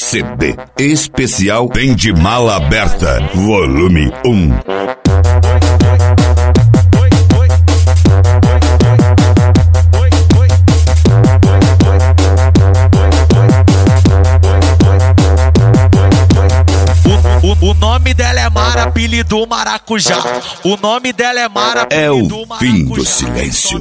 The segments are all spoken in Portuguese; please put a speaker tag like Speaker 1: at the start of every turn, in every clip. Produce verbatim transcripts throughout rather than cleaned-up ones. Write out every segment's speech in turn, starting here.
Speaker 1: C D especial Tem de Mala Aberta, volume um.
Speaker 2: O nome dela é Mara, apelido Maracujá. O nome dela é Mara, apelido
Speaker 1: Maracujá. É o fim do silêncio.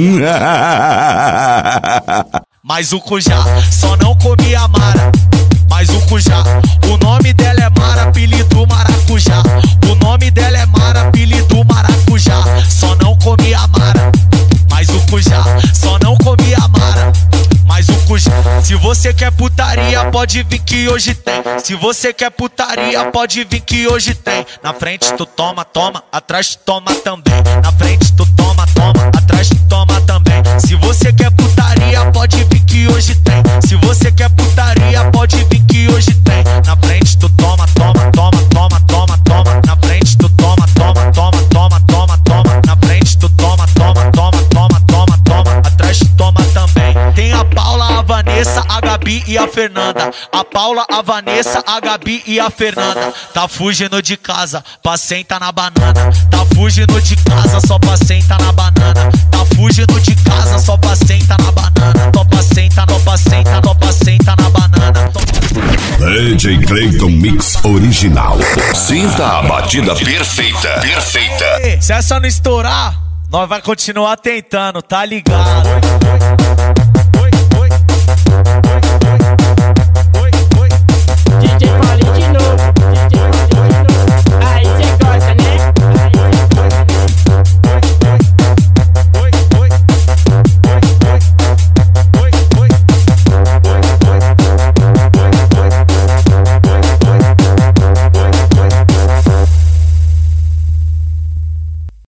Speaker 2: Mas o Cujá só não comia Mara. Mas o Cujá, o nome dela é Mara, apelido Maracujá. O nome dela é Mara, apelido Maracujá. Só não comia Mara. Mas o Cujá só não comia Mara. Mas o Cujá, se você quer putaria, pode vir que hoje tem. Se você quer putaria, pode vir que hoje tem. Na frente tu toma, toma, atrás tu toma também. Na frente tu toma, toma, atrás tu toma também. Se você quer putaria, pode vir que hoje tem. Se você quer putaria, pode vir que hoje tem. Na frente tu toma, toma, toma, toma, toma, toma. Na frente tu toma, toma, toma, toma, toma, toma. Na frente tu toma, toma, toma, toma, toma, toma. Atrás tu toma também. Tem a Paula, a Vanessa, a Gabi e a Fernanda. A Paula, a Vanessa, a Gabi e a Fernanda. Tá fugindo de casa, pra sentar na banana. Tá fugindo de casa, só pra sentar na banana. Tá fugindo de casa, só pra sentar na banana. Tô pra sentar, tô pra sentar, tô pra sentar na banana.
Speaker 1: D J Clayton Mix Original. Sinta a batida perfeita. Perfeita.
Speaker 2: Se essa não estourar, nós vai continuar tentando, tá ligado?